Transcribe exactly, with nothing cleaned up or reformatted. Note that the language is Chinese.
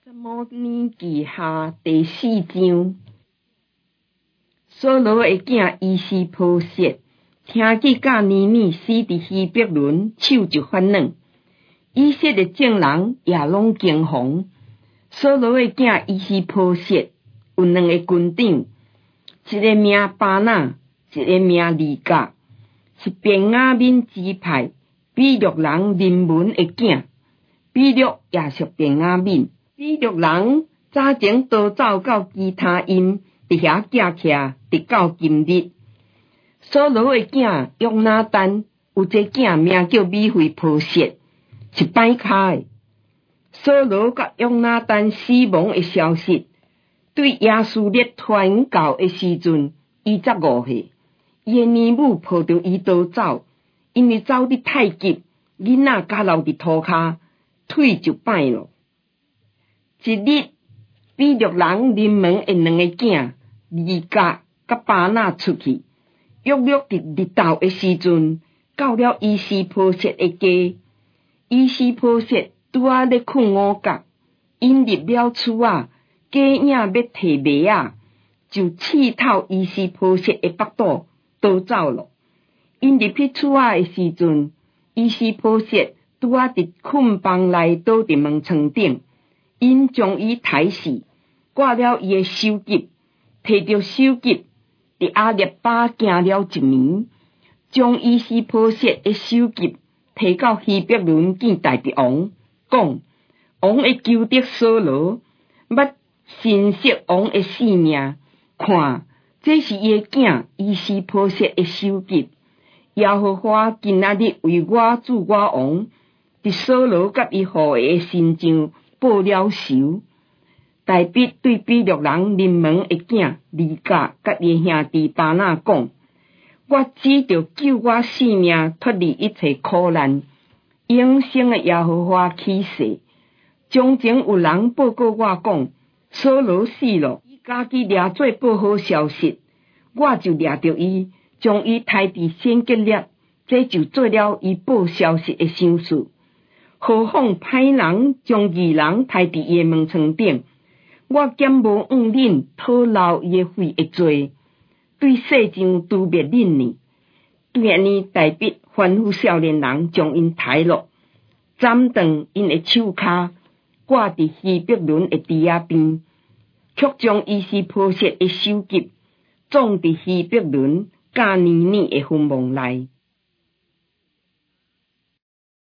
撒母耳記下第四章，掃羅的囝伊施波設，聽見甲尼尼死佇希伯崙，手就發軟。以色列眾人也攏驚惶。掃羅的囝伊施波設有兩個軍長，一個名巴拿，一個名利甲，是便雅憫支派比錄人臨門的囝。比錄也屬便雅憫。比錄人早前逃走到基他因，佇遐寄徛，直到今日。掃羅的囝約拿單有一個囝名叫米非波設，是擺卡的。掃羅甲約拿單死亡的消息，對亞斯列傳到的時陣，伊才五歲。伊的年母抱着伊逃走，因為走得太急，囡仔甲留佇塗骹，腿就敗了。一日，比錄人臨門的兩個囝利甲甲巴拿出去，約略佇日頭的時陣，到了伊施波設的家。伊施波設拄仔咧困午覺，因入了厝仔，家影要摕糜仔，就刺透伊施波設的腹肚，逃走了。因入去厝仔的時陣，伊施波設拄仔佇困房內倒佇門床頂。因將伊刣死，掛了伊的首級，摕着首級，佇阿列巴行了一年，將伊施波設的首級摕到希伯崙見大帝王，講王會求得掃羅，要伸釋王的性命。看，這是伊的囝伊施波設的首級。耶和華今仔日為我主我王，佇掃羅甲伊後裔的身上報了仇。大衛對比錄人臨門的囝利甲甲伊兄弟巴拿講：我只着救我性命，脫離一切苦難。永生的耶和華起誓，從前有人報告我講，掃羅死了，伊家己掠做報好消息，我就掠着伊，將伊刣佇獻結列，這就做了伊報消息的傷事。何況歹人將義人刣佇伊的門床頂，我減無往恁討留伊的血的罪，對世上誅滅恁呢。對安尼，大衛吩咐少年人將因刣落，斬斷因的手骹，掛佇希伯崙的池仔邊，卻將伊施波設的首級葬佇希伯崙加尼尼的墳墓內。